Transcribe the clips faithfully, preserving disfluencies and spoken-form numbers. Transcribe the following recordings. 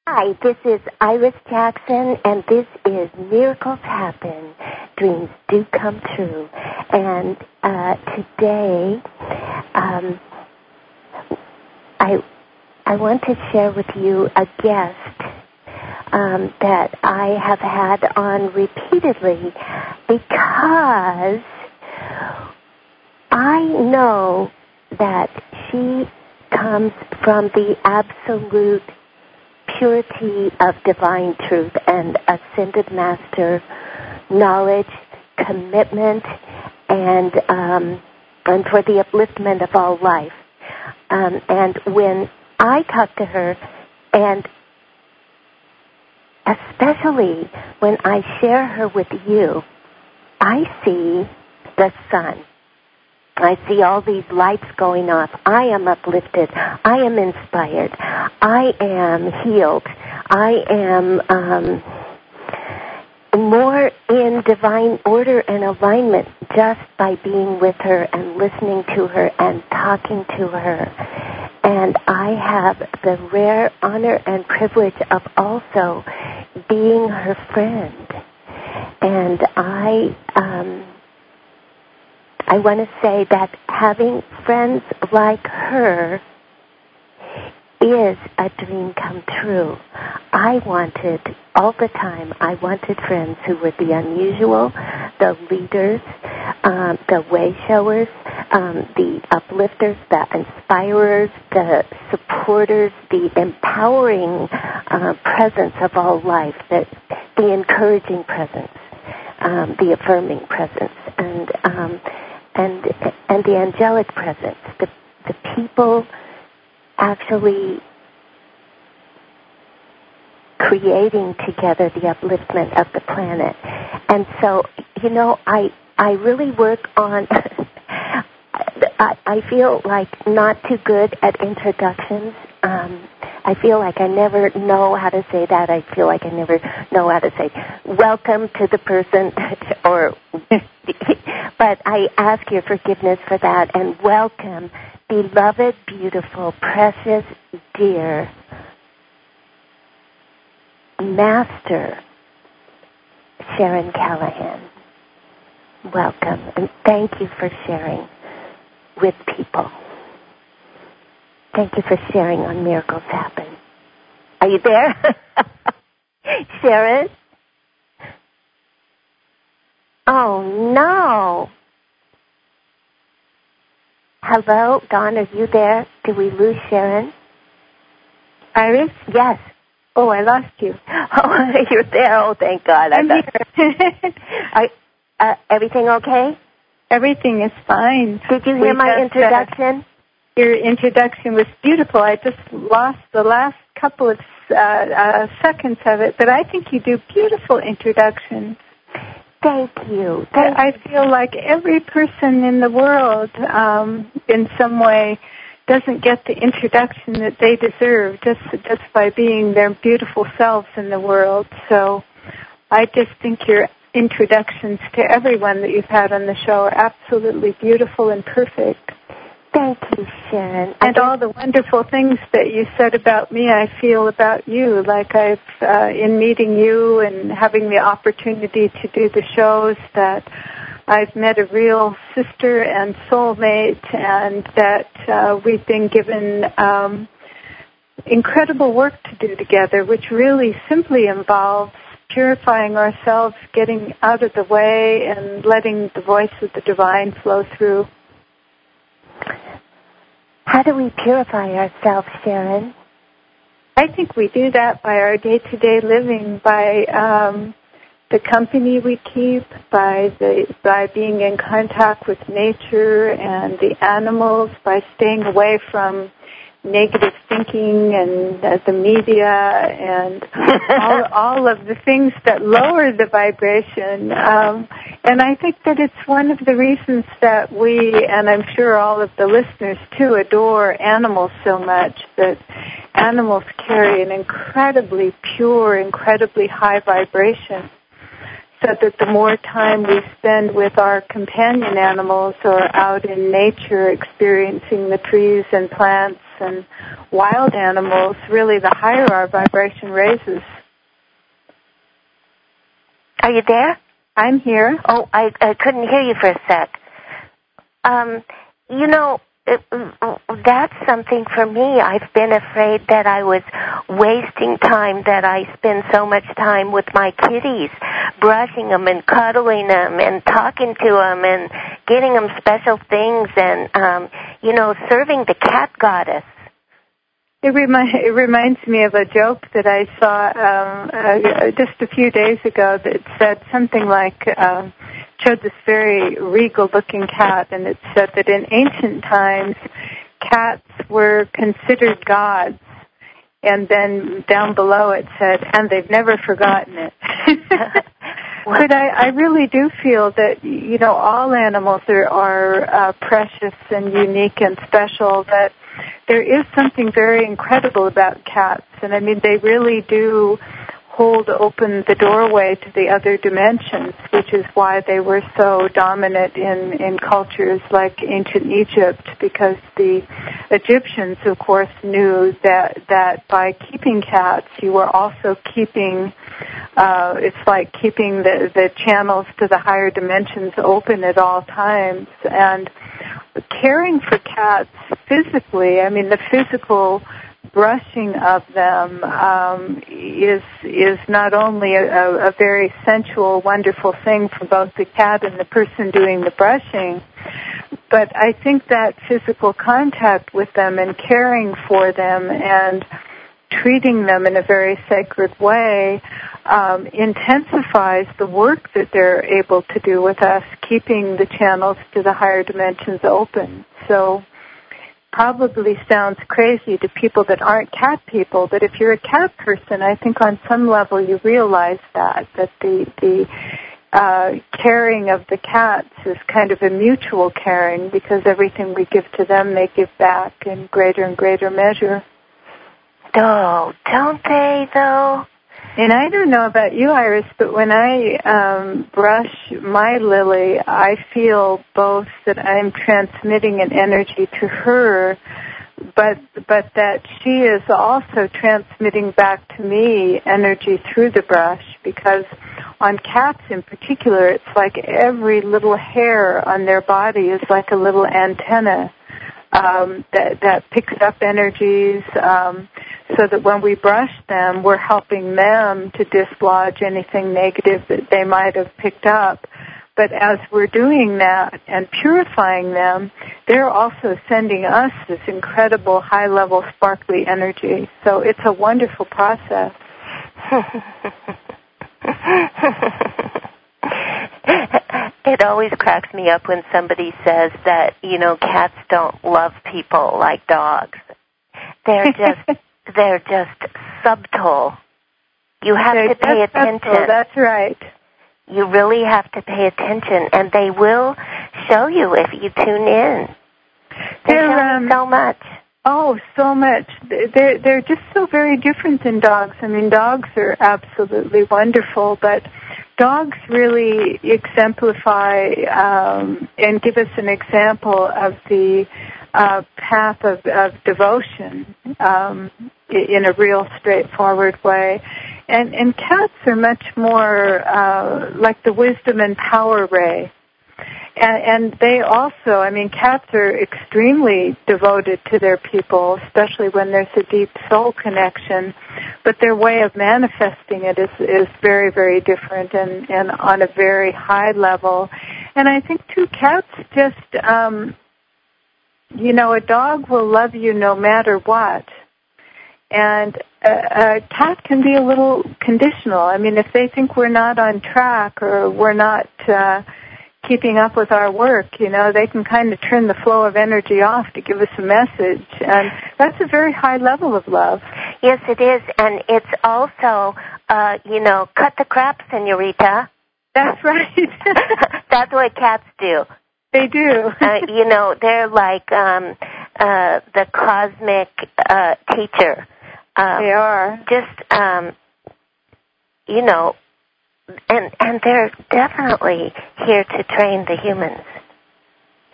Hi, this is Iris Jackson, and this is Miracles Happen, Dreams Do Come True. And uh, today, um, I I want to share with you a guest um, that I have had on repeatedly because I know that she comes from the absolute purity of divine truth and ascended master knowledge, commitment, and um, and for the upliftment of all life. Um, and when I talk to her, and especially when I share her with you, I see the sun. I see all these lights going off. I am uplifted. I am inspired. I am healed. I am um, more in divine order and alignment just by being with her and listening to her and talking to her. And I have the rare honor and privilege of also being her friend. And I... Um, I want to say that having friends like her is a dream come true. I wanted, all the time, I wanted friends who were the unusual, the leaders, um, the way showers, um, the uplifters, the inspirers, the supporters, the empowering uh, presence of all life, the, the encouraging presence, um, the affirming presence, and um, and and the angelic presence, the the people actually creating together the upliftment of the planet. And so, you know, I I really work on, I, I feel like not too good at introductions. Um, I feel like I never know how to say that. I feel like I never know how to say, welcome to the person, or, but I ask your forgiveness for that, and welcome, beloved, beautiful, precious, dear Master Sharon Callahan. Welcome, and thank you for sharing with people. Thank you for sharing on Miracles Happen. Are you there? Sharon? Oh, no. Hello? Dawn, are you there? Did we lose Sharon? Iris? Yes. Oh, I lost you. Oh, you're there. Oh, thank God. I'm I here. Are, uh, everything okay? Everything is fine. Did you hear we my just, introduction? Uh, your introduction was beautiful. I just lost the last couple of uh, uh, seconds of it, but I think you do beautiful introductions. Thank you. Thank I, I feel like every person in the world, um, in some way, doesn't get the introduction that they deserve just just by being their beautiful selves in the world. So I just think your introductions to everyone that you've had on the show are absolutely beautiful and perfect. Thank you, Sharon. And all the wonderful things that you said about me, I feel about you. Like I've, uh, in meeting you and having the opportunity to do the shows, that I've met a real sister and soulmate, and that uh, we've been given um, incredible work to do together, which really simply involves purifying ourselves, getting out of the way, and letting the voice of the divine flow through. How do we purify ourselves, Sharon? I think we do that by our day-to-day living, by um, the company we keep, by the by being in contact with nature and the animals, by staying away from negative thinking and uh, the media and all, all of the things that lower the vibration. Um, and I think that it's one of the reasons that we, and I'm sure all of the listeners too, adore animals so much, that animals carry an incredibly pure, incredibly high vibration. So that the more time we spend with our companion animals or out in nature experiencing the trees and plants and wild animals, really the higher our vibration raises. Are you there? I'm here. Oh, I, I couldn't hear you for a sec. Um, you know, it, that's something for me. I've been afraid that I was wasting time, that I spend so much time with my kitties, brushing them and cuddling them and talking to them and getting them special things and, um, you know, serving the cat goddess. It, remi- it reminds me of a joke that I saw um, uh, just a few days ago that said something like, um, showed this very regal-looking cat, and it said that in ancient times, cats were considered gods. And then down below it said, and they've never forgotten it. But I, I really do feel that, you know, all animals are, are uh, precious and unique and special, that there is something very incredible about cats. And, I mean, they really do hold open the doorway to the other dimensions, which is why they were so dominant in, in cultures like ancient Egypt, because the Egyptians, of course, knew that, that by keeping cats, you were also keeping, uh, it's like keeping the, the channels to the higher dimensions open at all times. And caring for cats physically, I mean, the physical brushing of them um, is is not only a, a very sensual, wonderful thing for both the cat and the person doing the brushing, but I think that physical contact with them and caring for them and treating them in a very sacred way um, intensifies the work that they're able to do with us, keeping the channels to the higher dimensions open. So probably sounds crazy to people that aren't cat people, but if you're a cat person, I think on some level you realize that, that the, the uh, caring of the cats is kind of a mutual caring, because everything we give to them, they give back in greater and greater measure. Oh, don't they, though? And I don't know about you, Iris, but when I um, brush my Lily, I feel both that I'm transmitting an energy to her, but but that she is also transmitting back to me energy through the brush, because on cats in particular, it's like every little hair on their body is like a little antenna um, that, that picks up energies, um, so that when we brush them, we're helping them to dislodge anything negative that they might have picked up. But as we're doing that and purifying them, they're also sending us this incredible high-level sparkly energy. So it's a wonderful process. It always cracks me up when somebody says that, you know, cats don't love people like dogs. They're just... They're just subtle. You have They're to pay just attention. Subtle, that's right. You really have to pay attention, and they will show you if you tune in. They they're, show um, you so much. Oh, so much. They're, they're just so very different than dogs. I mean, dogs are absolutely wonderful, but dogs really exemplify um, and give us an example of the uh, path of, of devotion um, in a real straightforward way. And, and cats are much more uh, like the wisdom and power ray. And, and they also, I mean, cats are extremely devoted to their people, especially when there's a deep soul connection. But their way of manifesting it is, is very, very different and, and on a very high level. And I think, too, cats just, um, you know, a dog will love you no matter what. And a, a cat can be a little conditional. I mean, if they think we're not on track or we're not uh, keeping up with our work, you know, they can kind of turn the flow of energy off to give us a message. And that's a very high level of love. Yes, it is. And it's also, uh, you know, cut the crap, senorita. That's right. That's what cats do. They do. uh, you know, they're like um, uh, the cosmic uh, teacher. Um, they are. Just, um, you know, and and they're definitely here to train the humans.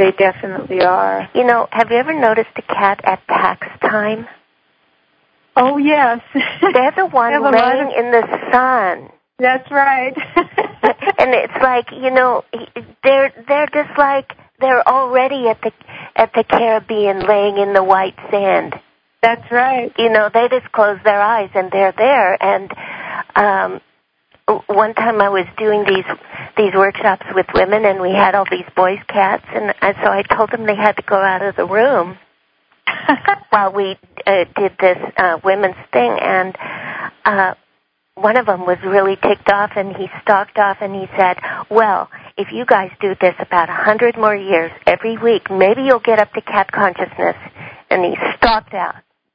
They definitely are. You know, have you ever noticed a cat at tax time? Oh, yes. They're the one laying of... in the sun. That's right. And it's like, you know, they're they're just like they're already at the at the Caribbean laying in the white sand. That's right. You know, they just close their eyes and they're there. And um, one time I was doing these these workshops with women, and we had all these boys' cats, and, and so I told them they had to go out of the room while we uh, did this uh, women's thing, and uh, one of them was really ticked off, and he stalked off, and he said, well, if you guys do this about a hundred more years every week, maybe you'll get up to cat consciousness. And he stalked out.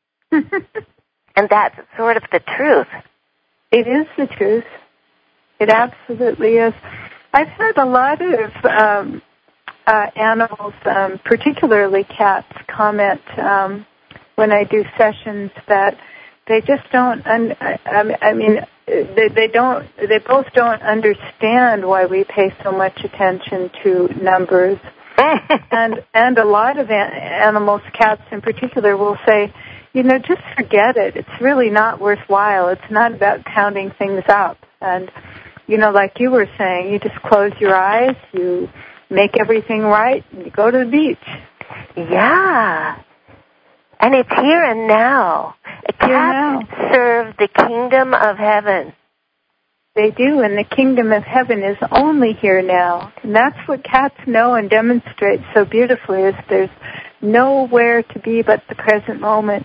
And that's sort of the truth. It is the truth. It absolutely is. I've had a lot of um, uh, animals, um, particularly cats, comment um, when I do sessions that they just don't. Un- I, I mean, they, they don't. They both don't understand why we pay so much attention to numbers. and and a lot of an- animals, cats in particular, will say, you know, just forget it. It's really not worthwhile. It's not about counting things up. And, you know, like you were saying, you just close your eyes, you make everything right, and you go to the beach. Yeah. And it's here and now. Cats serve the kingdom of heaven. They do, and the kingdom of heaven is only here now. And that's what cats know and demonstrate so beautifully, is there's nowhere to be but the present moment.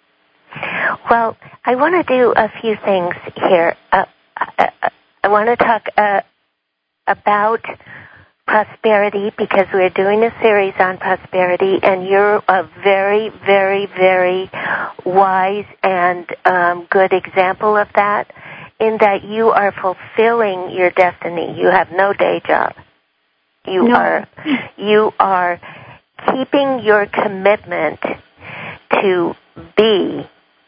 Well, I want to do a few things here. Uh, I, I want to talk uh, about prosperity, because we're doing a series on prosperity, and you're a very, very, very wise and um, good example of that, in that you are fulfilling your destiny. You have no day job. You no. are you are keeping your commitment to be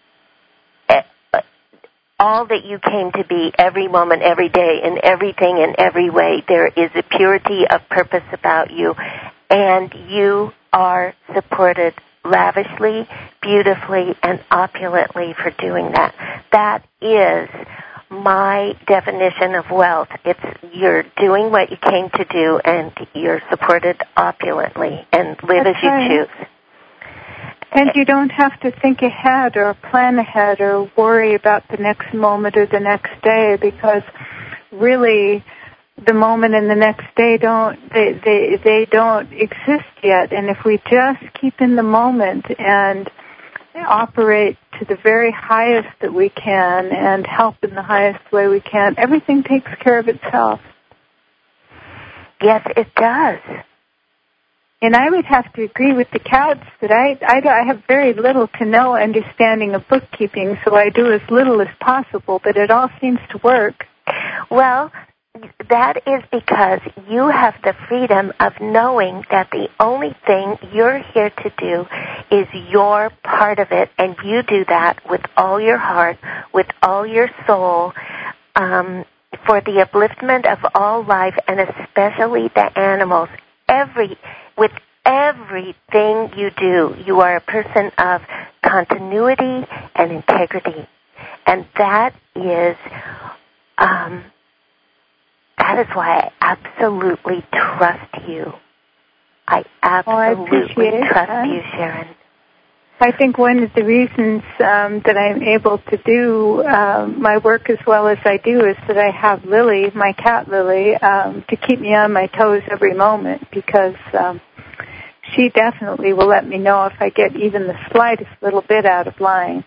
all that you came to be every moment, every day, in everything, in every way. There is a purity of purpose about you, and you are supported lavishly, beautifully, and opulently for doing that. That is my definition of wealth. It's you're doing what you came to do, and you're supported opulently, and live That's as you right. choose. And you don't have to think ahead or plan ahead or worry about the next moment or the next day, because really the moment and the next day don't they they, they don't exist yet. And if we just keep in the moment and operate to the very highest that we can and help in the highest way we can, everything takes care of itself. Yes, it does. And I would have to agree with the cats that I, I, I have very little to no understanding of bookkeeping, so I do as little as possible, but it all seems to work. Well, that is because you have the freedom of knowing that the only thing you're here to do is your part of it, and you do that with all your heart, with all your soul, um, for the upliftment of all life, and especially the animals. Every With everything you do, you are a person of continuity and integrity. And that is, um, that is why I absolutely trust you. I absolutely oh, I trust that. you, Sharon. I think one of the reasons um, that I'm able to do uh, my work as well as I do is that I have Lily, my cat Lily, um, to keep me on my toes every moment, because um, she definitely will let me know if I get even the slightest little bit out of line.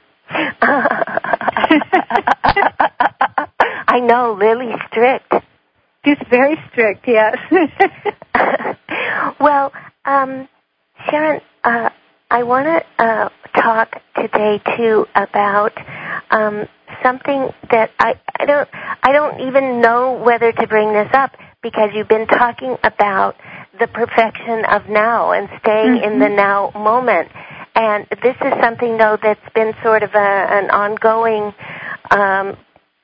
I know, Lily's strict. She's very strict, yes. Well, um, Sharon, uh, I want to uh, talk today too about um, something that I, I don't I don't even know whether to bring this up, because you've been talking about the perfection of now and staying mm-hmm. in the now moment. And this is something, though, that's been sort of a, an ongoing um,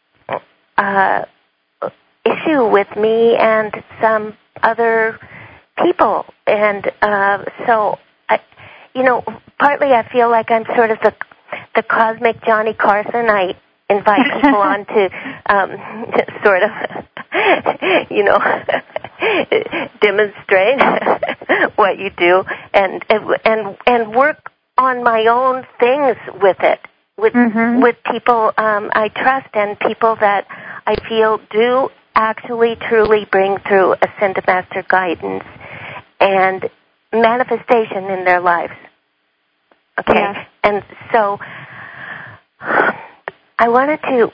uh, issue with me and some other people. And uh, so, I, you know, partly I feel like I'm sort of the the cosmic Johnny Carson. I invite people on to um, sort of, you know, demonstrate what you do and and and work on my own things with it, with mm-hmm. with people um, I trust and people that I feel do actually truly bring through Ascended Master guidance and manifestation in their lives. Okay? Yeah. And so I wanted to,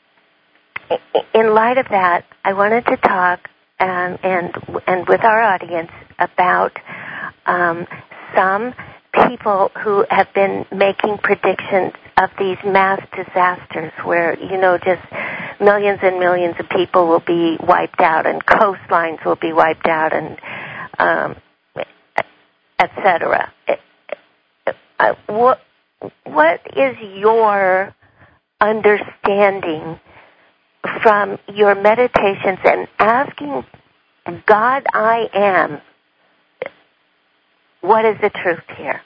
in light of that, I wanted to talk um, and and with our audience about um, some people who have been making predictions of these mass disasters where, you know, just millions and millions of people will be wiped out and coastlines will be wiped out and um, et cetera. Uh, what, what is your understanding from your meditations and asking God I am, what is the truth here?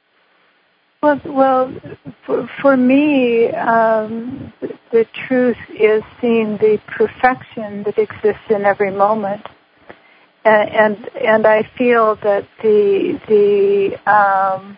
Well, well, for, for me, um, the, the truth is seeing the perfection that exists in every moment, and and, and I feel that the the um,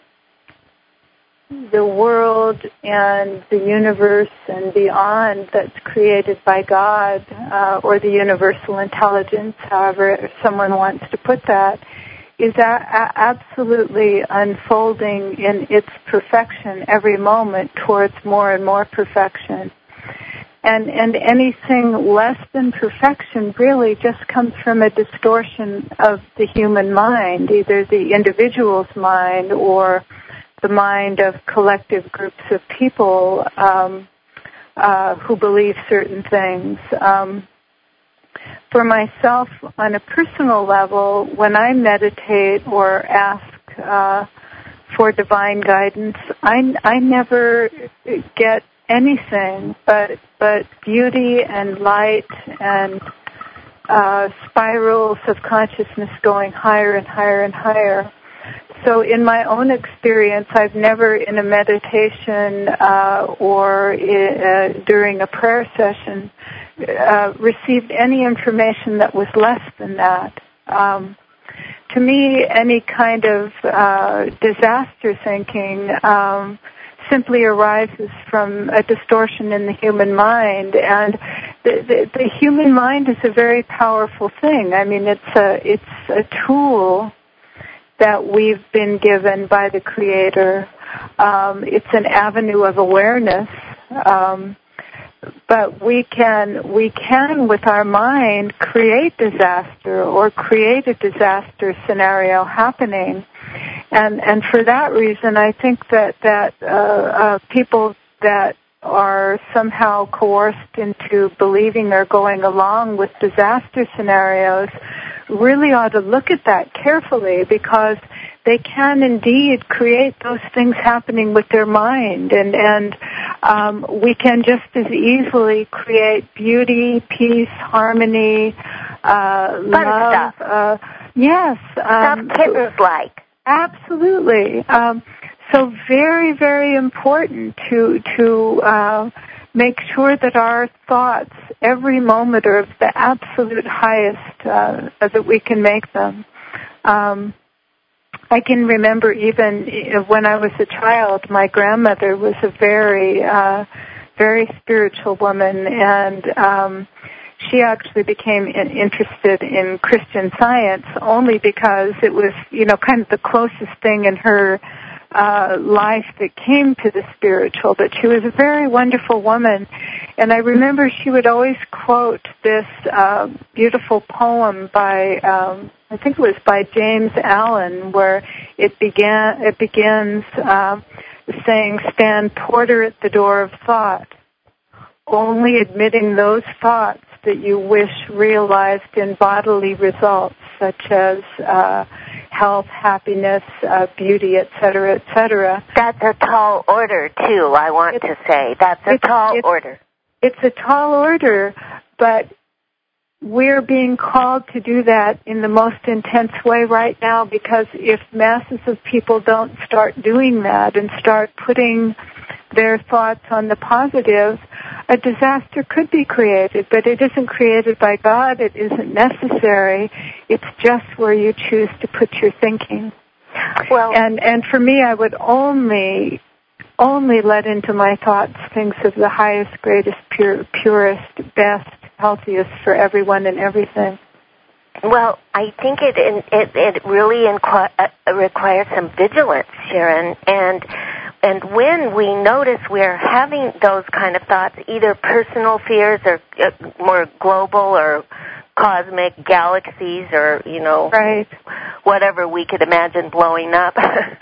the world and the universe and beyond that's created by God uh, or the universal intelligence, however someone wants to put that, is a- a- absolutely unfolding in its perfection every moment towards more and more perfection. And and anything less than perfection really just comes from a distortion of the human mind, either the individual's mind or the mind of collective groups of people um, uh, who believe certain things. Um, For myself, on a personal level, when I meditate or ask uh, for divine guidance, I, I never get anything but but beauty and light and uh, spirals of consciousness going higher and higher and higher. So in my own experience, I've never in a meditation uh, or uh, during a prayer session uh, received any information that was less than that. Um, to me, any kind of uh, disaster thinking um, simply arises from a distortion in the human mind, and the, the, the human mind is a very powerful thing. I mean, it's a it's a tool that we've been given by the Creator. Um, it's an avenue of awareness, um, but we can we can with our mind create disaster or create a disaster scenario happening, and and for that reason, I think that that uh, uh, people that are somehow coerced into believing or going along with disaster scenarios really ought to look at that carefully, because they can indeed create those things happening with their mind, and and um, we can just as easily create beauty, peace, harmony, uh, Fun love. Stuff. Uh, yes, um, stuff kittens like. Absolutely. Um, so very, very important to to uh, make sure that our thoughts every moment are of the absolute highest uh, that we can make them. Um, I can remember even when I was a child, my grandmother was a very, uh, very spiritual woman, and um, she actually became interested in Christian Science only because it was, you know, kind of the closest thing in her uh, life that came to the spiritual. But she was a very wonderful woman, and I remember she would always quote this uh, beautiful poem by, um, I think it was by James Allen, where it began. It begins uh, saying, "Stand porter at the door of thought, only admitting those thoughts that you wish realized in bodily results, such as uh, health, happiness, uh, beauty, et cetera, et cetera." That's a tall order, too, I want it's, to say. That's a it's, tall it's, order. It's a tall order, but we're being called to do that in the most intense way right now, because if masses of people don't start doing that and start putting their thoughts on the positive, a disaster could be created, but it isn't created by God. It isn't necessary. It's just where you choose to put your thinking. Well, and and for me, I would only only let into my thoughts things of the highest, greatest, pure, purest, best, healthiest for everyone and everything. Well, I think it it, it really inqu- uh, requires some vigilance, Sharon, and and when we notice we're having those kind of thoughts, either personal fears or uh, more global or cosmic galaxies or, you know, right. whatever we could imagine blowing up,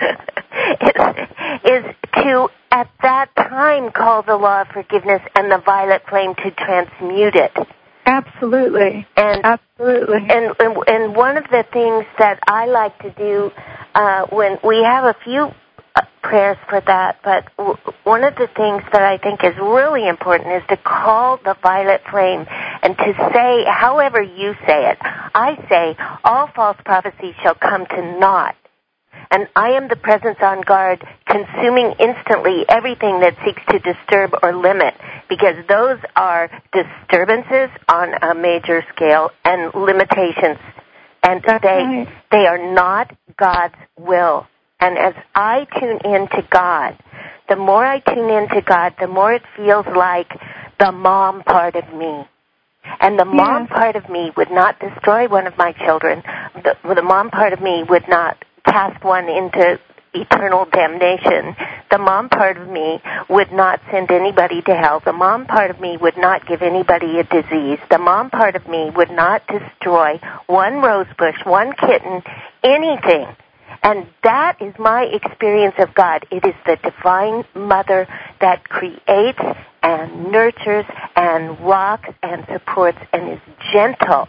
is, is to, at that time, call the law of forgiveness and the violet flame to transmute it. Absolutely. And, Absolutely. And, and, and one of the things that I like to do uh, when we have a few uh, prayers for that, but w- one of the things that I think is really important is to call the violet flame and to say, however you say it, I say, all false prophecies shall come to naught. And I am the presence on guard, consuming instantly everything that seeks to disturb or limit, because those are disturbances on a major scale and limitations. And That's they right. they are not God's will. And as I tune in to God, the more I tune in to God, the more it feels like the mom part of me. And the mom yes. part of me would not destroy one of my children. The, the mom part of me would not cast one into eternal damnation. The mom part of me would not send anybody to hell. The mom part of me would not give anybody a disease. The mom part of me would not destroy one rose bush, one kitten, anything. And that is my experience of God. It is the divine mother that creates and nurtures and rocks and supports and is gentle.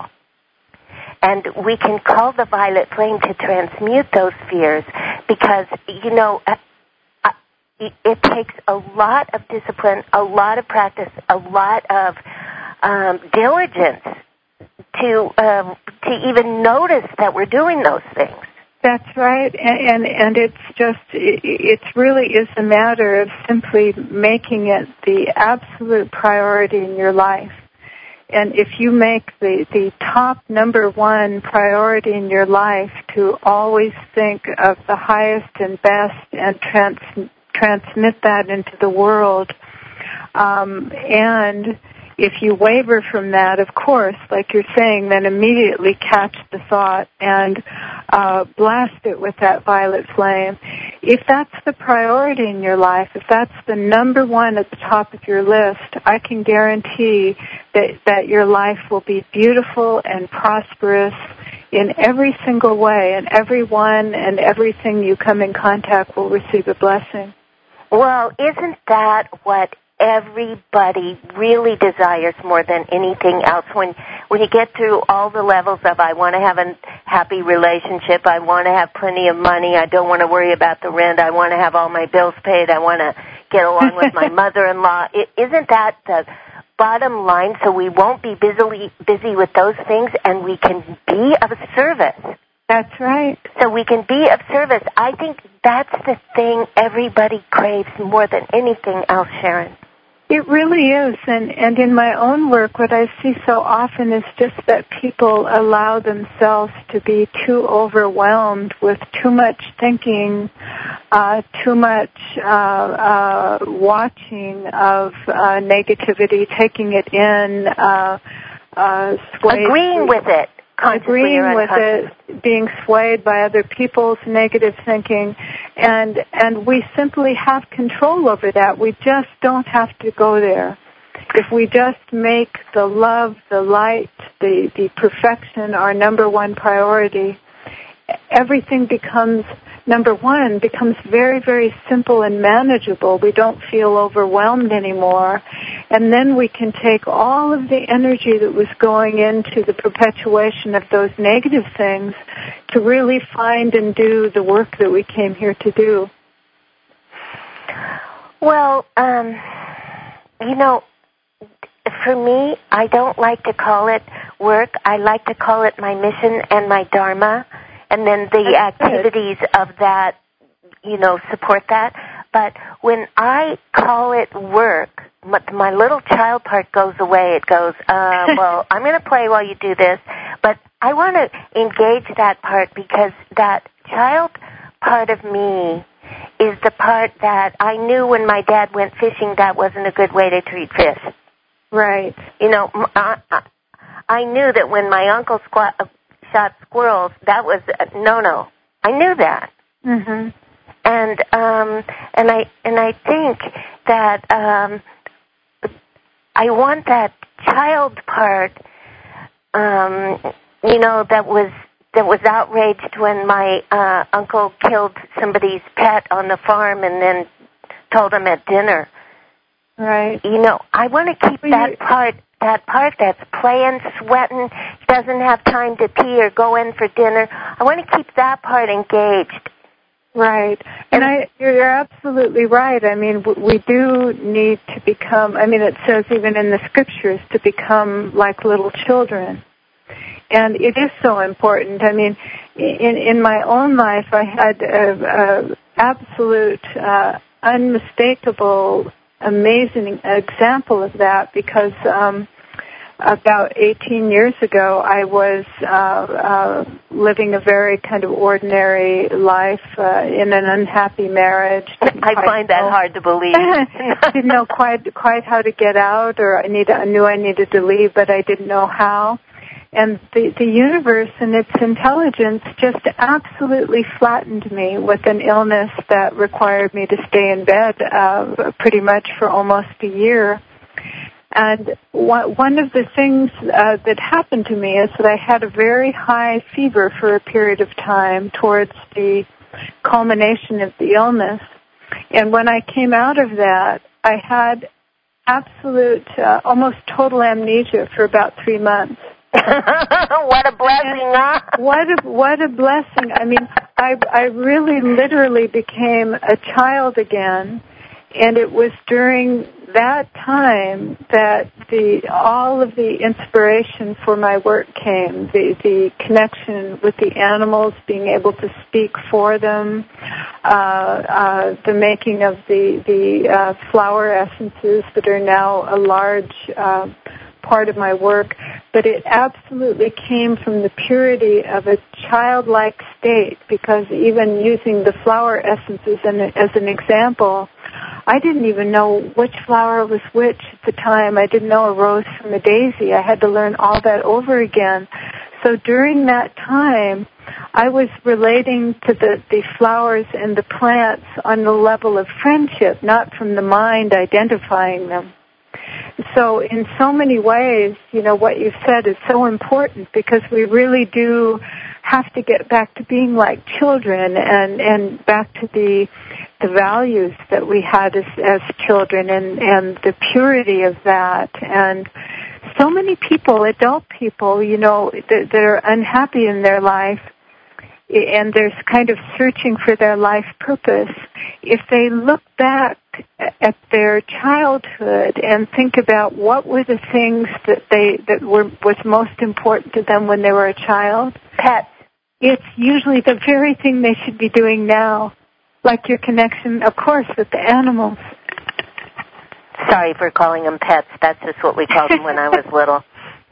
And we can call the violet flame to transmute those fears because, you know, it takes a lot of discipline, a lot of practice, a lot of um, diligence to um, to even notice that we're doing those things. That's right, and, and and it's just, it, it really is a matter of simply making it the absolute priority in your life. And if you make the, the top number one priority in your life to always think of the highest and best and trans, transmit that into the world, um, and if you waver from that, of course, like you're saying, then immediately catch the thought and uh, blast it with that violet flame. If that's the priority in your life, if that's the number one at the top of your list, I can guarantee that, that your life will be beautiful and prosperous in every single way, and everyone and everything you come in contact will receive a blessing. Well, isn't that what everybody really desires more than anything else? When when you get through all the levels of, I want to have a happy relationship, I want to have plenty of money, I don't want to worry about the rent, I want to have all my bills paid, I want to get along with my mother-in-law, it, isn't that the bottom line? So we won't be busily busy with those things, and we can be of service. That's right. So we can be of service. I think that's the thing everybody craves more than anything else, Sharon. It really is, and, and in my own work, what I see so often is just that people allow themselves to be too overwhelmed with too much thinking, uh, too much uh, uh, watching of uh, negativity, taking it in, uh, uh, swayed agreeing with it. Agreeing with it, being swayed by other people's negative thinking, and and we simply have control over that. We just don't have to go there. If we just make the love, the light, the, the perfection our number one priority, everything becomes, number one, becomes very, very simple and manageable. We don't feel overwhelmed anymore. And then we can take all of the energy that was going into the perpetuation of those negative things to really find and do the work that we came here to do. Well, um, you know, for me, I don't like to call it work, I like to call it my mission and my dharma, and then the That's activities good. Of that, you know, support that. But when I call it work, my, my little child part goes away. It goes, uh, well, I'm going to play while you do this, but I want to engage that part because that child part of me is the part that I knew when my dad went fishing that wasn't a good way to treat fish. Right. You know, I, I knew that when my uncle squat, shot squirrels, that was a no-no. I knew that. Mm-hmm. And um, and I and I think that um, I want that child part, um, you know, that was that was outraged when my uh, uncle killed somebody's pet on the farm and then told him at dinner. Right. You know, I want to keep well, that part, that part that's playing, sweating, doesn't have time to pee or go in for dinner. I want to keep that part engaged. Right. And I, you're absolutely right. I mean, we do need to become, I mean, it says even in the scriptures to become like little children. And it is so important. I mean, in in my own life, I had a, a absolute, uh, unmistakable, amazing example of that because um, about eighteen years ago, I was uh, uh, living a very kind of ordinary life uh, in an unhappy marriage. I find that know, hard to believe. Didn't know quite quite how to get out, or I need I knew I needed to leave, but I didn't know how. And the, the universe and its intelligence just absolutely flattened me with an illness that required me to stay in bed uh, pretty much for almost a year. And one of the things uh, that happened to me is that I had a very high fever for a period of time towards the culmination of the illness. And when I came out of that, I had absolute, uh, almost total amnesia for about three months. What a blessing, huh? What a, what a blessing. I mean, I, I really literally became a child again, and it was during that time that the all of the inspiration for my work came, the, the connection with the animals, being able to speak for them, uh, uh, the making of the, the uh, flower essences that are now a large uh, part of my work, but it absolutely came from the purity of a childlike state, because even using the flower essences as an example, I didn't even know which flower was which at the time. I didn't know a rose from a daisy. I had to learn all that over again. So during that time, I was relating to the, the flowers and the plants on the level of friendship, not from the mind identifying them. So in so many ways, you know, what you've said is so important, because we really do have to get back to being like children and, and back to the the values that we had as, as children and, and the purity of that. And so many people, adult people, you know, that, that are unhappy in their life, and there's kind of searching for their life purpose. If they look back at their childhood and think about what were the things that they that were was most important to them when they were a child, pets. It's usually the very thing they should be doing now, like your connection, of course, with the animals. Sorry for calling them pets. That's just what we called them when I was little.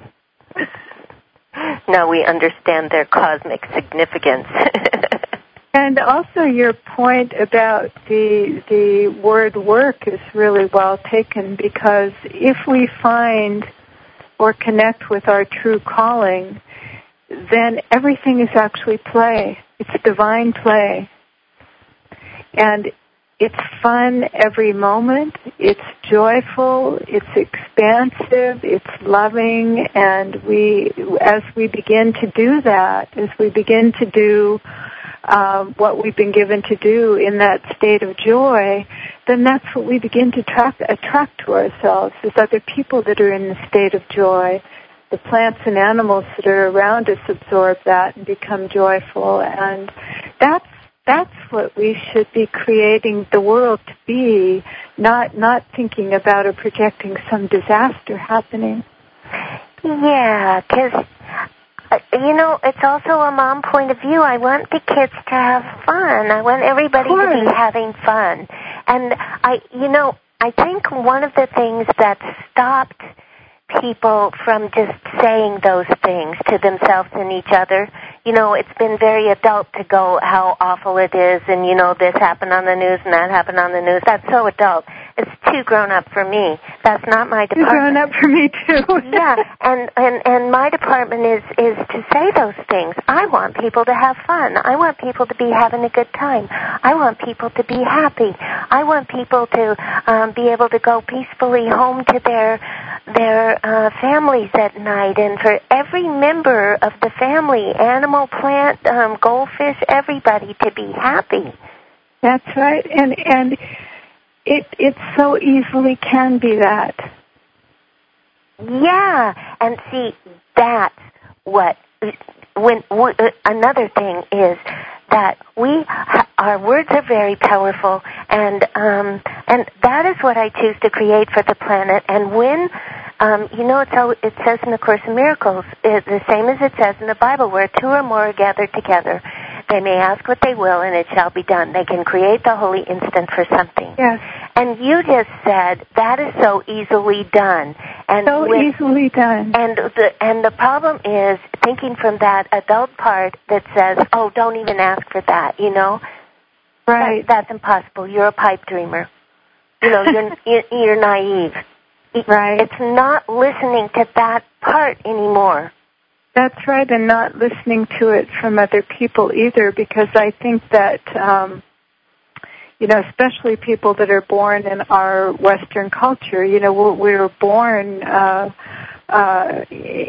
Now we understand their cosmic significance. And also your point about the the word work is really well taken, because if we find or connect with our true calling, then everything is actually play. It's divine play. And it's fun every moment, it's joyful, it's expansive, it's loving, and we, as we begin to do that, as we begin to do um, what we've been given to do in that state of joy, then that's what we begin to attract, attract to ourselves, is other people that are in the state of joy. The plants and animals that are around us absorb that and become joyful, and that's That's what we should be creating the world to be, not not thinking about or projecting some disaster happening. Yeah, because, uh, you know, it's also a mom point of view. I want the kids to have fun. I want everybody to be having fun. And, I, you know, I think one of the things that stopped people from just saying those things to themselves and each other, you know, it's been very adult to go how awful it is and, you know, this happened on the news and that happened on the news. That's so adult. It's too grown up for me. That's not my department. Too grown up for me, too. Yeah, and, and, and my department is, is to say those things. I want people to have fun. I want people to be having a good time. I want people to be happy. I want people to um, be able to go peacefully home to their their uh, families at night, and for every member of the family, animal, plant, um, goldfish, everybody to be happy. That's right, and and it it so easily can be that. Yeah, and see, that's what, when, w- another thing is that we, our words are very powerful, and um, and that is what I choose to create for the planet. And when, um, you know, it's all, it says in the Course in Miracles, it, the same as it says in the Bible, where two or more are gathered together, they may ask what they will, and it shall be done. They can create the holy instant for something. Yes. And you just said that is so easily done. And so with, easily done. And the and the problem is thinking from that adult part that says, "Oh, don't even ask for that," you know. Right. That, that's impossible. You're a pipe dreamer. You know, you're you're naive. Right. It's not listening to that part anymore. That's right, and not listening to it from other people either, because I think that, um, you know, especially people that are born in our Western culture, you know, we were born, uh, uh,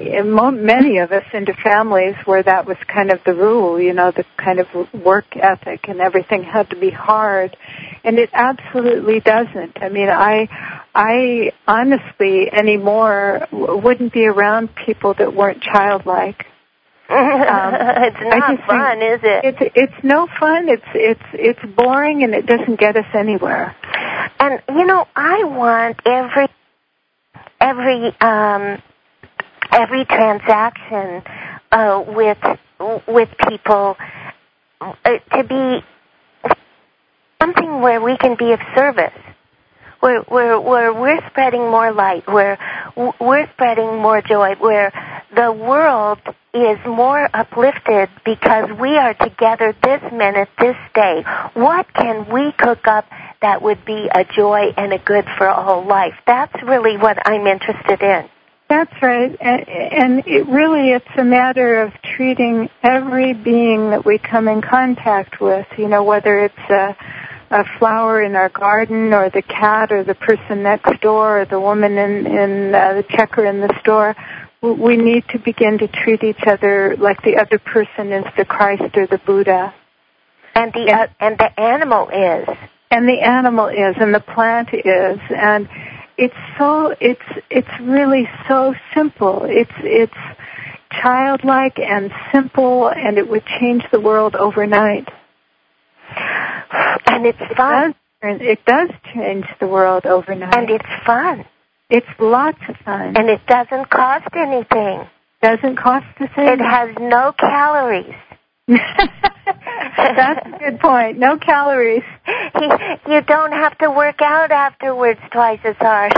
many of us into families where that was kind of the rule, you know, the kind of work ethic and everything had to be hard. And it absolutely doesn't. I mean, I, I honestly anymore wouldn't be around people that weren't childlike. Um, it's not fun, is it? It's it's no fun. It's it's it's boring, and it doesn't get us anywhere. And you know, I want every every um, every transaction uh, with with people uh, to be something where we can be of service. Where, where, where we're spreading more light, where we're spreading more joy, where the world is more uplifted because we are together this minute, this day. What can we cook up that would be a joy and a good for all life? That's really what I'm interested in. That's right, and, and it really it's a matter of treating every being that we come in contact with, you know, whether it's a a flower in our garden, or the cat, or the person next door, or the woman in, in uh, the checker in the store. We need to begin to treat each other like the other person is the Christ or the Buddha. And the uh, and the animal is. And the animal is, and the plant is, and it's so it's it's really so simple. It's it's childlike and simple, and it would change the world overnight. And it's fun. It does, it does change the world overnight. And it's fun. It's lots of fun. And it doesn't cost anything. Doesn't cost a thing. It has no calories. That's a good point. No calories. You don't have to work out afterwards twice as hard.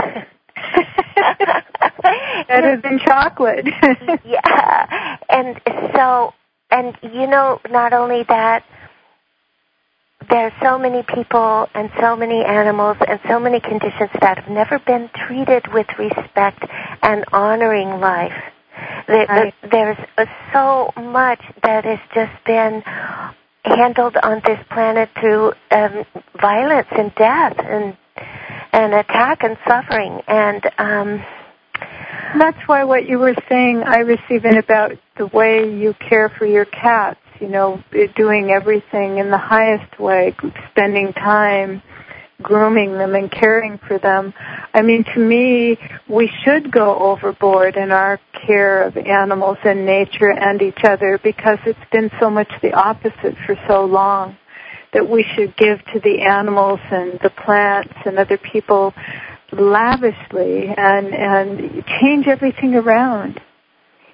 Better than chocolate. Yeah. And so, and you know, not only that, there are so many people and so many animals and so many conditions that have never been treated with respect and honoring life. Right. There's so much that has just been handled on this planet through um, violence and death and and attack and suffering. And um, that's why what you were saying, Iris, even about the way you care for your cats, you know, doing everything in the highest way, spending time grooming them and caring for them. I mean, to me, we should go overboard in our care of animals and nature and each other, because it's been so much the opposite for so long, that we should give to the animals and the plants and other people lavishly and, and change everything around.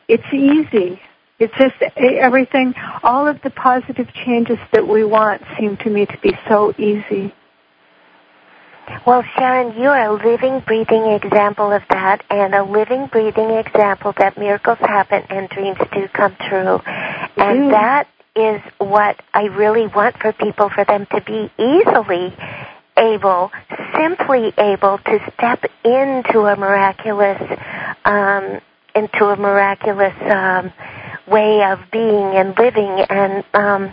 it's easy. It's just everything, all of the positive changes that we want seem to me to be so easy. Well, Sharon, you are a living, breathing example of that, and a living, breathing example that miracles happen and dreams do come true. And mm. that is what I really want for people, for them to be easily able, simply able to step into a miraculous, um, into a miraculous um, way of being and living. And um,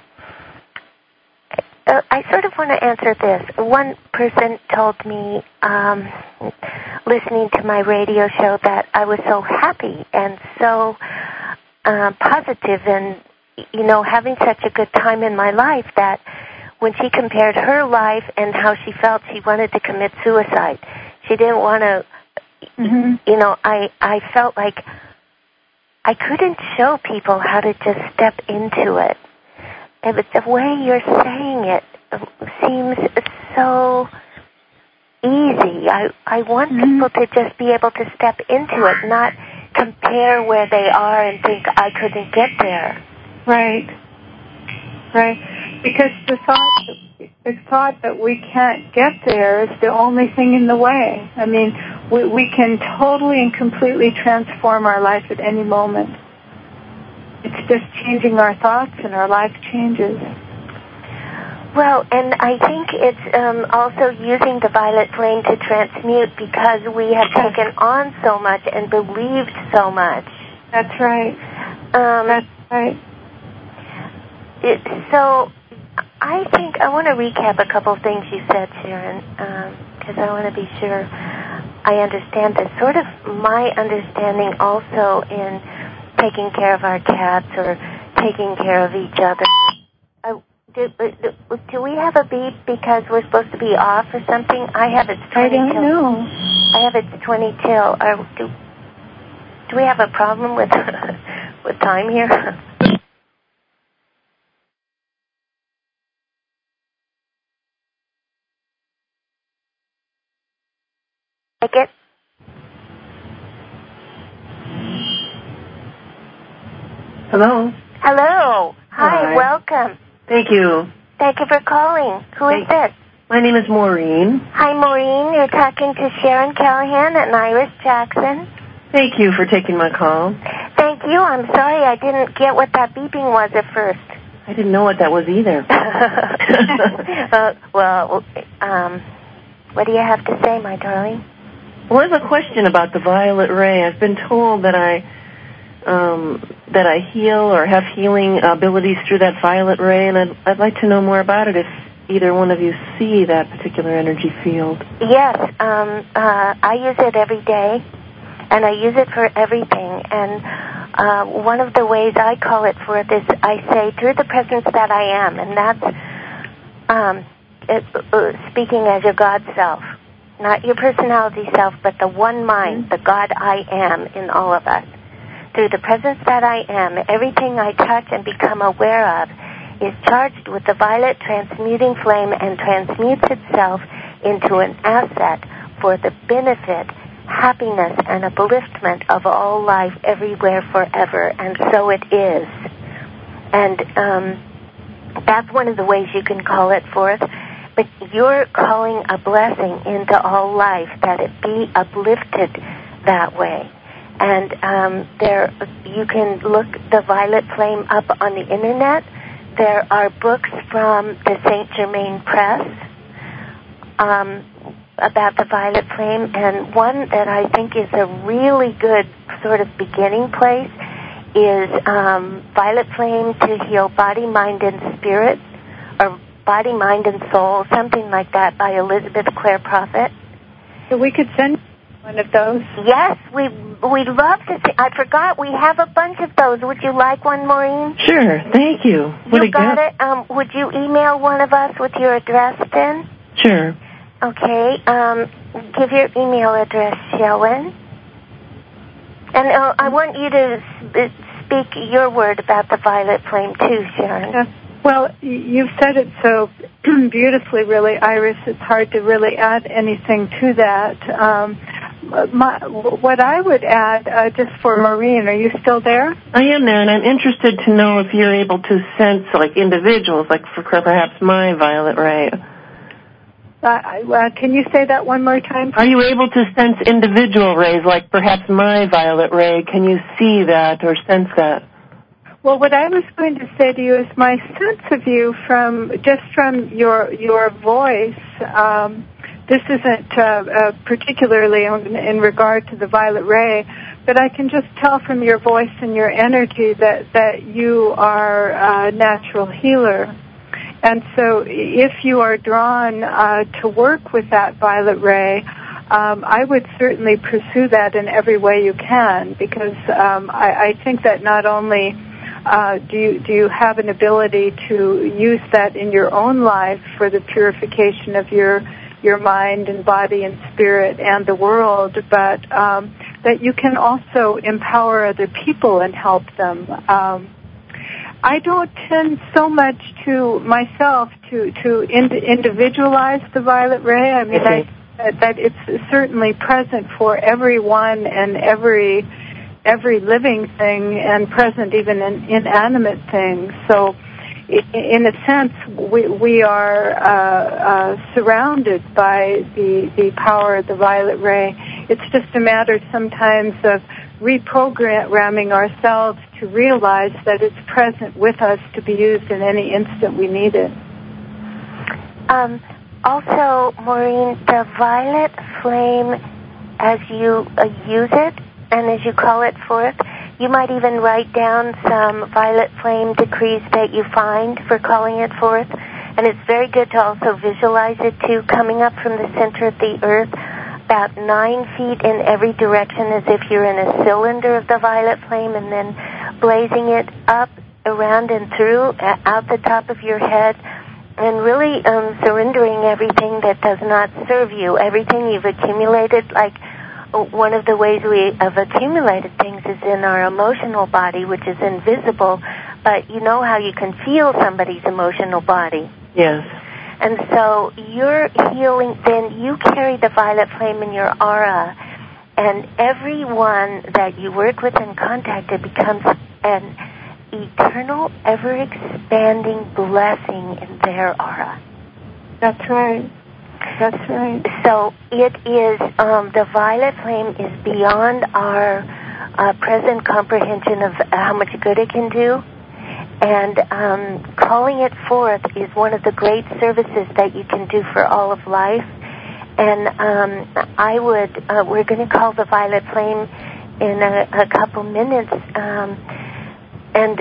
I sort of want to answer this. One person told me, um, listening to my radio show, that I was so happy and so uh, positive and, you know, having such a good time in my life that when she compared her life and how she felt, she wanted to commit suicide. She didn't want to, mm-hmm. you know, I, I felt like I couldn't show people how to just step into it. And the way you're saying it seems so easy. I, I want mm-hmm. people to just be able to step into it, not compare where they are and think, I couldn't get there. Right. Right. Because the thought, the thought that we can't get there is the only thing in the way. I mean, we, we can totally and completely transform our life at any moment. It's just changing our thoughts and our life changes. Well, and I think it's um, also using the violet flame to transmute, because we have taken on so much and believed so much. That's right. Um, That's right. It, so I think I want to recap a couple of things you said, Sharon, because um, I want to be sure I understand this. Sort of my understanding also in taking care of our cats or taking care of each other. Uh, do, do, do we have a beep because we're supposed to be off or something? I have it's twenty I don't till. know. I have it's twenty till. Or do, do we have a problem with with time here? Like it? Hello. Hello. Hi, Hi. welcome. Thank you. Thank you for calling. Who is this? My name is Maureen. Hi, Maureen. You're talking to Sharon Callahan and Iris Jackson. Thank you for taking my call. Thank you. I'm sorry I didn't get what that beeping was at first. I didn't know what that was either. uh, well, um, what do you have to say, my darling? Well, I have a question about the violet ray. I've been told that I um, that I heal or have healing abilities through that violet ray, and I'd, I'd like to know more about it if either one of you see that particular energy field. Yes, um, uh, I use it every day, and I use it for everything. And uh, one of the ways I call it forth is I say, through the presence that I am, and that's um, it, uh, speaking as your God self. Not your personality self, but the one mind, the God I am in all of us. Through the presence that I am, everything I touch and become aware of is charged with the violet transmuting flame and transmutes itself into an asset for the benefit, happiness, and upliftment of all life everywhere forever. And so it is. And um, that's one of the ways you can call it forth. But you're calling a blessing into all life, that it be uplifted that way. And um, there, you can look the violet flame up on the internet. There are books from the Saint Germain Press um, about the violet flame, and one that I think is a really good sort of beginning place is um, Violet Flame to Heal Body, Mind, and Spirit, or Body, Mind, and Soul, something like that, by Elizabeth Clare Prophet. So we could send one of those. Yes, we we'd love to see. I forgot we have a bunch of those. Would you like one, Maureen? Sure, thank you. What you got it. Um, would you email one of us with your address then? Sure. Okay. Um, give your email address, Sharon. And uh, I want you to speak your word about the violet flame too, Sharon. Yeah. Well, you've said it so beautifully, really, Iris. It's hard to really add anything to that. Um, my, what I would add, uh, just for Maureen, are you still there? I am there, and I'm interested to know if you're able to sense, like, individuals, like for perhaps my violet ray. Uh, uh, can you say that one more time? Are you able to sense individual rays, like perhaps my violet ray? Can you see that or sense that? Well, what I was going to say to you is my sense of you from just from your your voice. Um, this isn't uh, uh, particularly in, in regard to the violet ray, but I can just tell from your voice and your energy that that you are a natural healer. And so if you are drawn uh, to work with that violet ray, um, I would certainly pursue that in every way you can, because um, I, I think that not only uh, do you, do you have an ability to use that in your own life for the purification of your your mind and body and spirit and the world, but um, that you can also empower other people and help them. Um, I don't tend so much to myself to to ind- individualize the violet ray. I mean, okay. I, that it's certainly present for everyone and every every living thing, and present even in inanimate things. So, in a sense, we we are uh, uh, surrounded by the the power of the violet ray. It's just a matter sometimes of reprogramming ourselves to realize that it's present with us to be used in any instant we need it. Um, also, Maureen, the violet flame, as you uh, use it and as you call it forth, you might even write down some violet flame decrees that you find for calling it forth. And it's very good to also visualize it, too, coming up from the center of the earth, about nine feet in every direction, as if you're in a cylinder of the violet flame, and then blazing it up, around, and through, out the top of your head, and really um, surrendering everything that does not serve you, everything you've accumulated. Like, one of the ways we have accumulated things is in our emotional body, which is invisible, but you know how you can feel somebody's emotional body. Yes. And so you're healing, then you carry the violet flame in your aura, and everyone that you work with and contact, it becomes an eternal, ever-expanding blessing in their aura. That's right. That's right. So it is, um, the violet flame is beyond our uh, present comprehension of how much good it can do. And um, calling it forth is one of the great services that you can do for all of life. And um, I would, uh, we're going to call the violet flame in a, a couple minutes. Um, and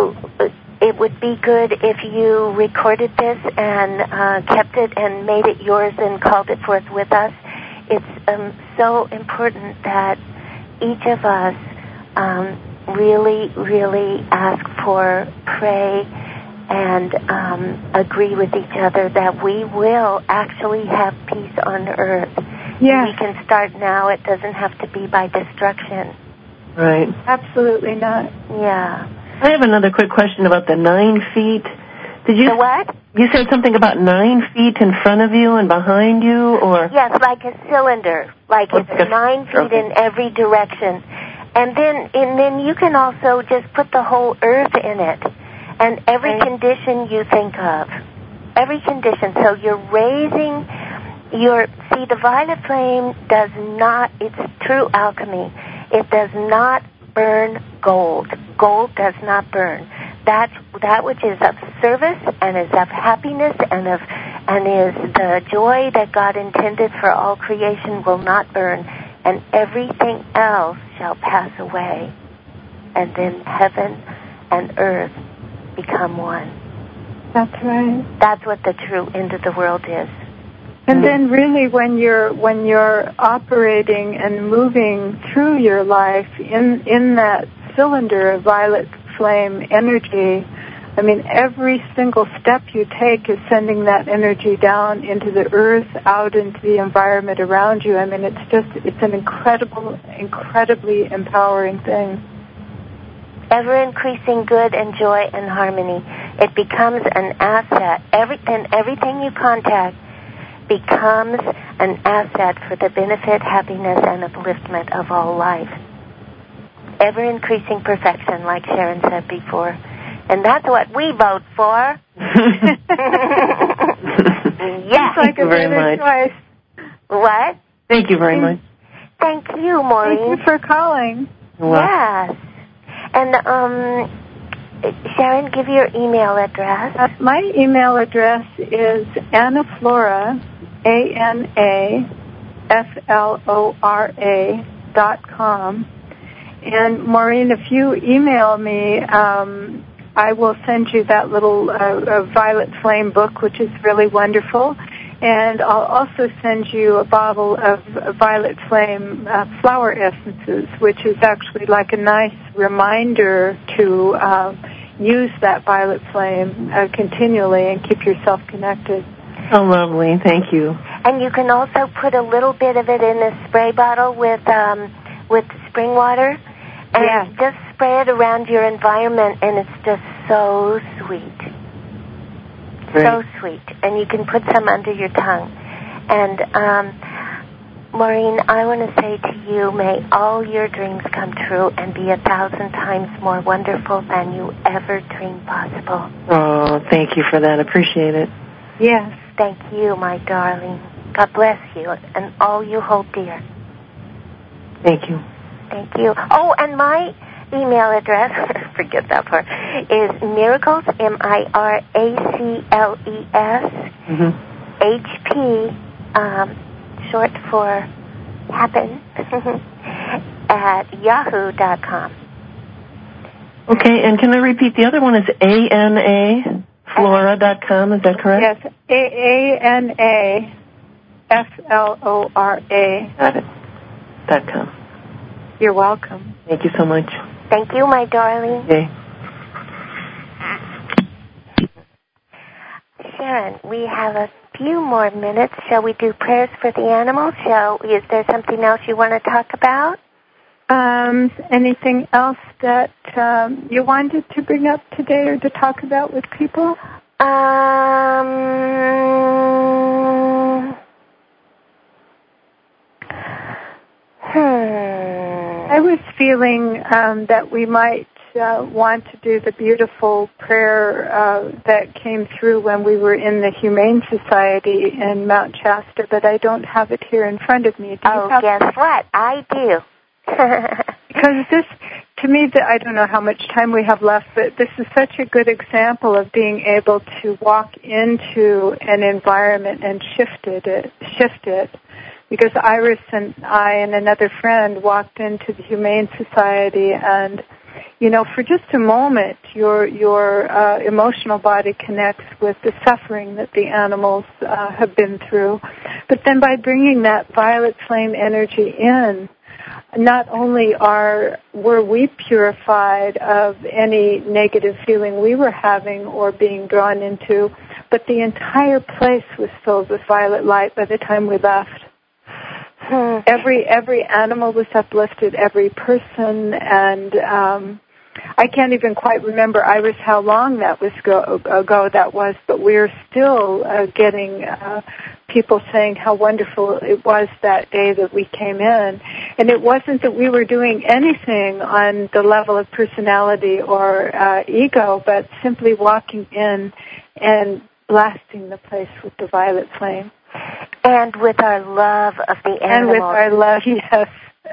it would be good if you recorded this and uh, kept it and made it yours and called it forth with us. It's um, so important that each of us um, really, really ask for, pray, and um, agree with each other that we will actually have peace on earth. Yes. We can start now. It doesn't have to be by destruction. Right. Absolutely not. Yeah. I have another quick question about the nine feet. Did you? The what? You said something about nine feet in front of you and behind you, or? Yes, like a cylinder. Like it's Okay. nine feet Okay. in every direction. And then and then you can also just put the whole earth in it. And every Right. condition you think of. Every condition. So you're raising your... See, the violet flame does not... It's true alchemy. It does not burn gold. Gold does not burn. That that which is of service and is of happiness and of and is the joy that God intended for all creation will not burn, and everything else shall pass away. And then heaven and earth become one. That's right. That's what the true end of the world is. And then really when you're when you're operating and moving through your life in in that cylinder of violet flame energy, I mean every single step you take is sending that energy down into the earth, out into the environment around you. I mean it's just it's an incredible incredibly empowering thing. Ever increasing good and joy and harmony. It becomes an asset. Every and everything you contact becomes an asset for the benefit, happiness, and upliftment of all life. Ever-increasing perfection, like Sharon said before. And that's what we vote for. Yes. Thank you very much. Choice. What? Thank you very much. Thank you, Maureen. Thank you for calling. Yes. And, um, Sharon, give your email address. Uh, my email address is Anna Flora, A N A F L O R A dot com. And Maureen, if you email me, um, I will send you that little uh, uh, Violet Flame book, which is really wonderful. And I'll also send you a bottle of Violet Flame uh, flower essences, which is actually like a nice reminder to uh, use that Violet Flame uh, continually and keep yourself connected. Oh, lovely. Thank you. And you can also put a little bit of it in a spray bottle with um, with spring water. And yeah. just spray it around your environment, and it's just so sweet. Great. So sweet. And you can put some under your tongue. And, um, Maureen, I want to say to you, may all your dreams come true and be a thousand times more wonderful than you ever dreamed possible. Oh, thank you for that. Appreciate it. Yes. Thank you, my darling. God bless you and all you hold dear. Thank you. Thank you. Oh, and my email address, forget that part, is miracles, M I R A C L E S, mm-hmm. H P, um, short for happen, at yahoo dot com. Okay, and can I repeat? The other one is A N A flora dot com, is that correct? Yes, A N A F L O R A. Got it. Dot com. You're welcome. Thank you so much. Thank you, my darling. Okay. Sharon, we have a few more minutes. Shall we do prayers for the animals? Shall is there something else you want to talk about? Um, anything else that um, you wanted to bring up today or to talk about with people? Um. Hmm. I was feeling um, that we might uh, want to do the beautiful prayer uh, that came through when we were in the Humane Society in Mount Shasta, but I don't have it here in front of me. Do oh, you have guess it? what? I do. Because this, to me, the, I don't know how much time we have left, but this is such a good example of being able to walk into an environment and shift it, shift it. Because Iris and I and another friend walked into the Humane Society, and, you know, for just a moment, your your uh, emotional body connects with the suffering that the animals uh, have been through. But then by bringing that violet flame energy in, not only are were we purified of any negative feeling we were having or being drawn into, but the entire place was filled with violet light by the time we left. Hmm. Every every animal was uplifted, every person, and um, I can't even quite remember, Iris, how long that was go, ago that was, but we're still uh, getting uh, people saying how wonderful it was that day that we came in. And it wasn't that we were doing anything on the level of personality or uh, ego, but simply walking in and blasting the place with the violet flame. And with our love of the animals. And with our love, yes.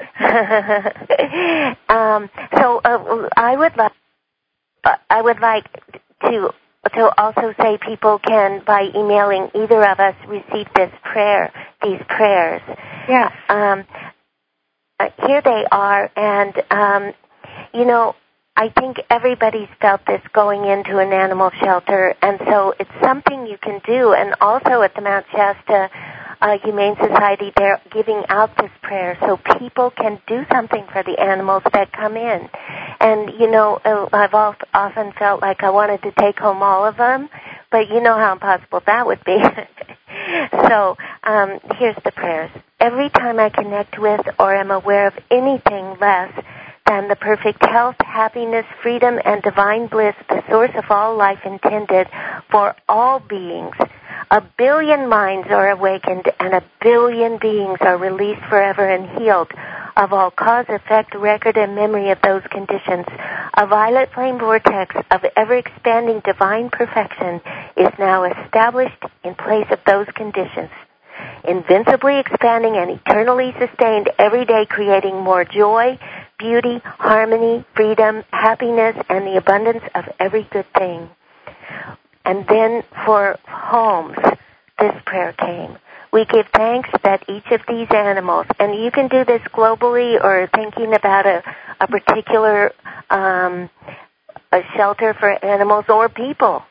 um, so uh, I would love, uh, I would like to to also say people can, by emailing either of us, receive this prayer, these prayers. Yes. Um, uh, here they are, and um, you know, I think everybody's felt this going into an animal shelter, and so it's something you can do. And also at the Mount Shasta uh, Humane Society, they're giving out this prayer so people can do something for the animals that come in. And, you know, I've often felt like I wanted to take home all of them, but you know how impossible that would be. So um, here's the prayers. Every time I connect with or am aware of anything less than the perfect health, happiness, freedom, and divine bliss, the source of all life intended for all beings, A billion minds are awakened, and a billion beings are released forever and healed of all cause, effect, record, and memory of those conditions. A violet flame vortex of ever-expanding divine perfection is now established in place of those conditions, invincibly expanding and eternally sustained every day, creating more joy, beauty, harmony, freedom, happiness, and the abundance of every good thing. And then for homes, this prayer came. We give thanks that each of these animals, and you can do this globally or thinking about a, a particular um, a shelter for animals or people.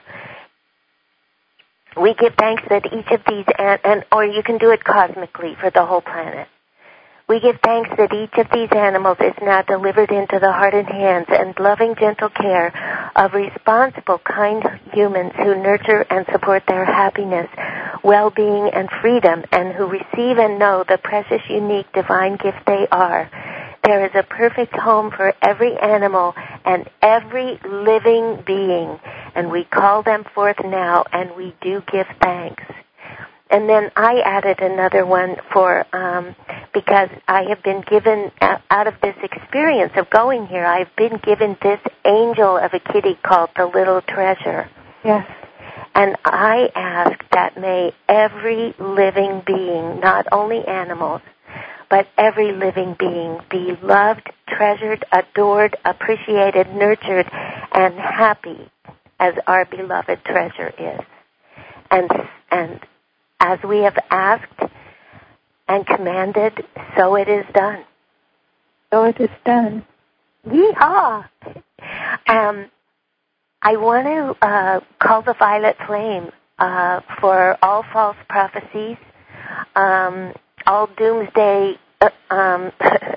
We give thanks that each of these, and, and or you can do it cosmically for the whole planet. We give thanks that each of these animals is now delivered into the heart and hands and loving, gentle care of responsible, kind humans who nurture and support their happiness, well-being, and freedom, and who receive and know the precious, unique, divine gift they are. There is a perfect home for every animal and every living being, and we call them forth now, and we do give thanks. And then I added another one for, um, because I have been given, uh, out of this experience of going here, I've been given this angel of a kitty called the Little Treasure. Yes. And I ask that may every living being, not only animals, but every living being be loved, treasured, adored, appreciated, nurtured, and happy as our beloved treasure is. And, and, as we have asked and commanded, so it is done. So it is done. Yeehaw! Um, I want to uh, call the violet flame uh, for all false prophecies, um, all doomsday uh, um,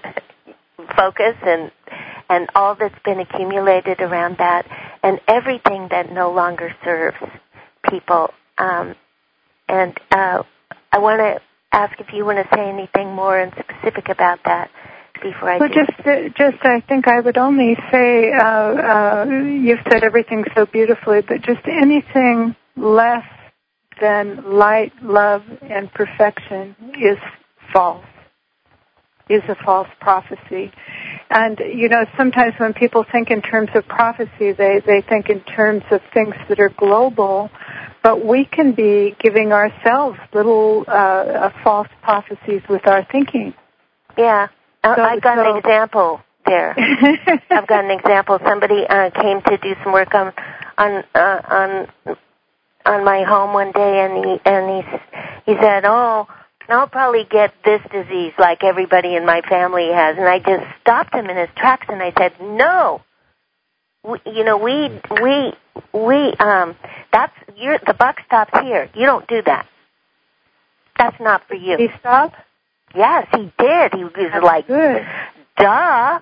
focus, and and all that's been accumulated around that, and everything that no longer serves people. Um, And uh, I want to ask if you want to say anything more and specific about that before I well, do. just, uh, just I think I would only say, uh, uh, you've said everything so beautifully, but just anything less than light, love, and perfection is false, is a false prophecy. And, you know, sometimes when people think in terms of prophecy, they, they think in terms of things that are global, but we can be giving ourselves little uh, uh, false prophecies with our thinking. Yeah. So, I've got so. an example there. I've got an example. Somebody uh, came to do some work on on uh, on on my home one day, and he and he he said, "Oh, I'll probably get this disease like everybody in my family has." And I just stopped him in his tracks, and I said, "No, we, you know, we we we um, that's you're, the buck stops here. You don't do that. That's not for you." Did he stop? Yes, he did. He was that's like, good. "Duh."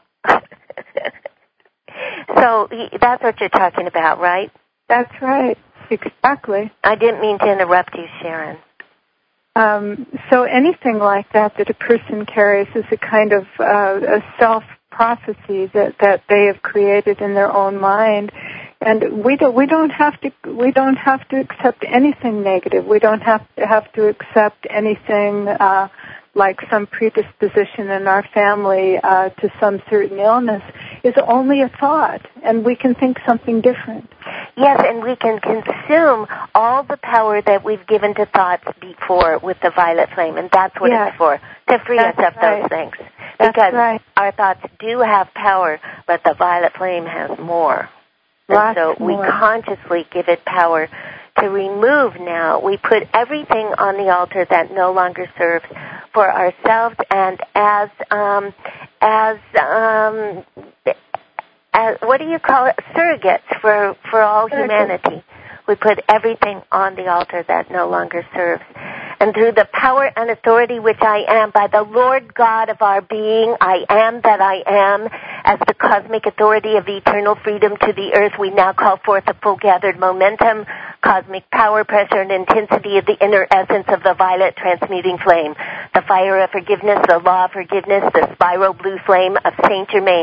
So he, that's what you're talking about, right? That's right. Exactly. I didn't mean to interrupt you, Sharon. Um, so anything like that that a person carries is a kind of uh, a self-prophecy that, that they have created in their own mind, and we don't we don't have to we don't have to accept anything negative. We don't have to have to accept anything uh, like some predisposition in our family uh, to some certain illness. It's only a thought, and we can think something different. Yes, and we can consume all the power that we've given to thoughts before with the violet flame, and that's what yes. it's for, to free that's us of right. those things. That's because right. our thoughts do have power, but the violet flame has more. Lots and so more. we consciously give it power to remove now. We put everything on the altar that no longer serves for ourselves and as, um, as, um, as, what do you call it? Surrogates for, for all Surrogates. Humanity. We put everything on the altar that no longer serves. And through the power and authority which I am, by the Lord God of our being, I am that I am, as the cosmic authority of eternal freedom to the earth, we now call forth a full gathered momentum, cosmic power, pressure, and intensity of the inner essence of the violet transmuting flame, the fire of forgiveness, the law of forgiveness, the spiral blue flame of Saint Germain,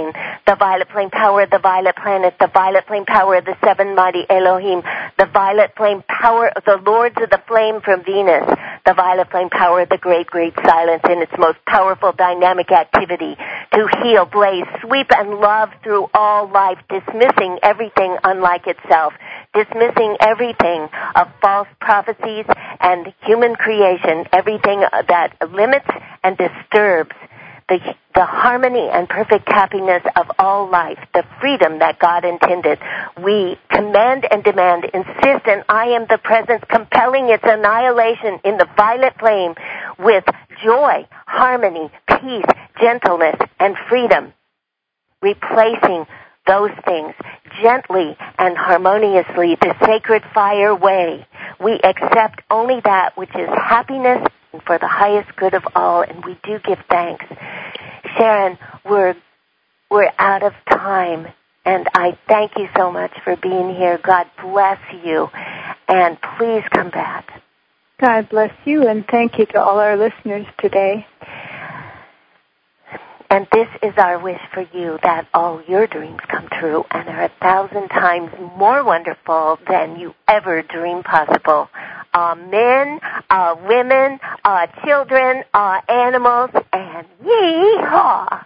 the violet flame power of the violet planet, the violet flame power of the seven mighty Elohim, the violet flame power of the lords of the flame from Venus, the violet flame power of the great, great silence in its most powerful dynamic activity to heal, blaze, sweep, and love through all life, dismissing everything unlike itself, dismissing everything of false prophecies and human creation, everything that limits and disturbs the, the harmony and perfect happiness of all life, the freedom that God intended. We command and demand, insist, and I am the presence, compelling its annihilation in the violet flame with joy, harmony, peace, gentleness, and freedom, replacing those things gently and harmoniously the sacred fire way. We accept only that which is happiness and for the highest good of all, and we do give thanks. Sharon, we're we're out of time, and I thank you so much for being here. God bless you, and please come back. God bless you, and thank you to all our listeners today. And this is our wish for you, that all your dreams come true and are a thousand times more wonderful than you ever dreamed possible. Uh, men, uh, women, uh, children, uh, animals, and yee-haw!